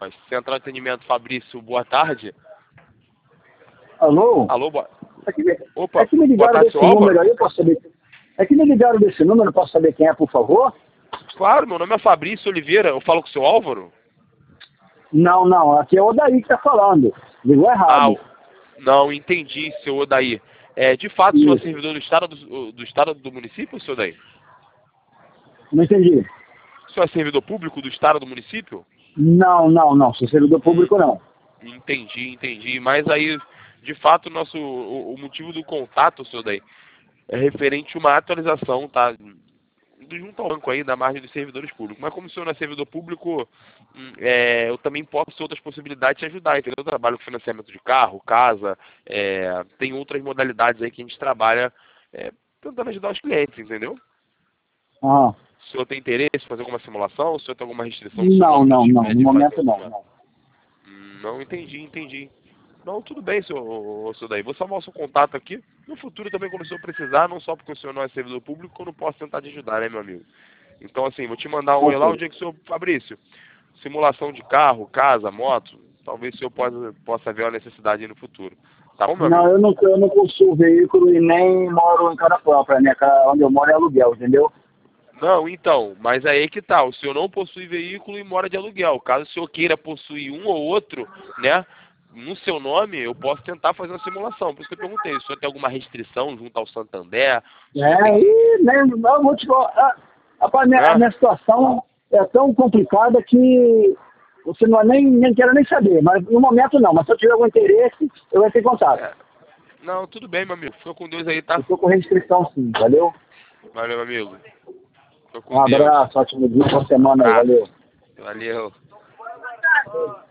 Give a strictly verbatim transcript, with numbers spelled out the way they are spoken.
Mas Central de Atendimento, Fabrício, boa tarde. Alô? Alô, boa... É que me, Opa, é que me boa ligaram tarde, desse seu número Álvaro? aí, eu posso saber. É que me ligaram desse número, eu posso saber quem é, por favor? Claro, meu nome é Fabrício Oliveira, eu falo com o seu Álvaro? Não, não, aqui é o Odaí que tá falando. Ligou Ah, errado. não, entendi, seu Odaí. É, de fato, o senhor é Isso. servidor do Estado do, do Estado do município, seu Odaí? Não entendi. O senhor é servidor público do Estado do município? Não, não, não, sou servidor Hum, público não. entendi, entendi. Mas aí, de fato, o nosso, o, o motivo do contato, seu Odaí, é referente a uma atualização, tá? Do junto ao banco aí, da margem dos servidores públicos. Mas como o senhor não é servidor público, hum, é, eu também posso ter outras possibilidades de ajudar, entendeu? Eu trabalho com financiamento de carro, casa, é, tem outras modalidades aí que a gente trabalha é, tentando ajudar os clientes, entendeu? Ah, O senhor tem interesse em fazer alguma simulação? O senhor tem alguma restrição do seu não, banco não, de, não, é, no de fazer momento não, alguma... não. Hum, Não, entendi, entendi. Não, tudo bem, senhor, senhor Daí. Vou salvar o seu contato aqui. No futuro também, quando o senhor precisar, não só porque o senhor não é servidor público, eu não posso tentar te ajudar, né, meu amigo? Então, assim, vou te mandar um oi lá o Ok. dia que o senhor, Fabrício, simulação de carro, casa, moto, talvez o senhor possa, possa ver uma necessidade aí no futuro. Tá bom, meu Não, amigo? eu não, eu não possuo veículo e nem moro em casa própria, né? Ca- Onde eu moro é aluguel, entendeu? Não, então, mas aí que tá, o senhor não possui veículo e mora de aluguel. Caso o senhor queira possuir um ou outro, né, no seu nome, eu posso tentar fazer uma simulação. Por isso que eu perguntei, o senhor tem alguma restrição junto ao Santander? O senhor É, tem... e nem, eu vou te falar, ah, rapaz, minha, a Né? minha situação é tão complicada que você não nem, nem quero nem saber, mas no momento não, mas se eu tiver algum interesse, eu entro em contato. É. Não, tudo bem, meu amigo. Fica com Deus aí, tá? Eu estou com restrição sim, valeu? Valeu, meu amigo. Fica Um com Deus. abraço, ótimo dia, boa Um semana aí, abraço. valeu. Valeu.